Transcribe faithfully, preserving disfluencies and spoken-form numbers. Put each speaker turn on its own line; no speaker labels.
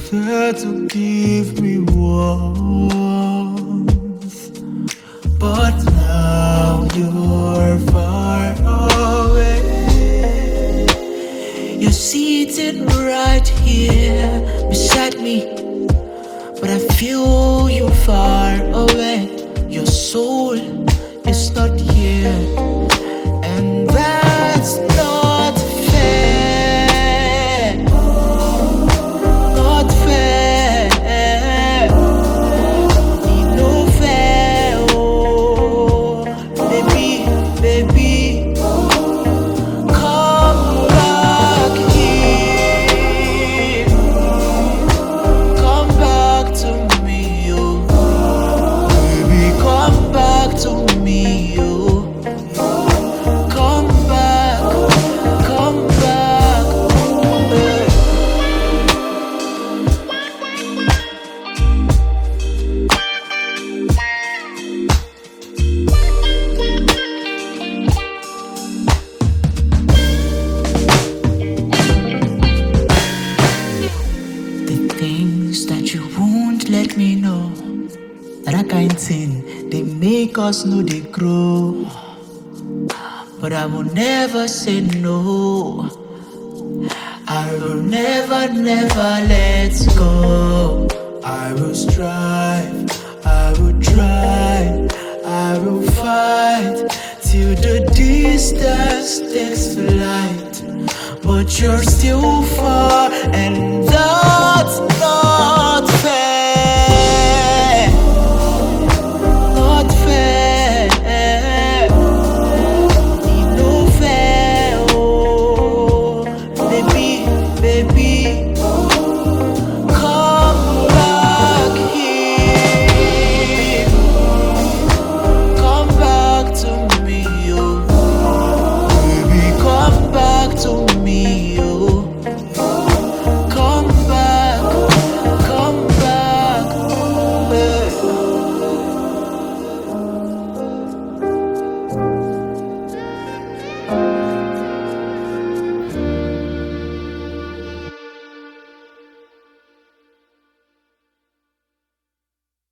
there to give me warmth, but now you're far away. You're sitting right here beside me, but I feel you far away. Your soul is not here, and that's not fair. Not fair. Need no fair. Oh, baby, baby, come back here. Come back to me, oh. Baby, come back to me, oh. Come back, come back, eh. The things that you won't let me know, that kind thing, they make us know they grow. But I will never say no. I will never, never let go. I will strive, I will try, I will fight till the distance takes flight. But you're still far.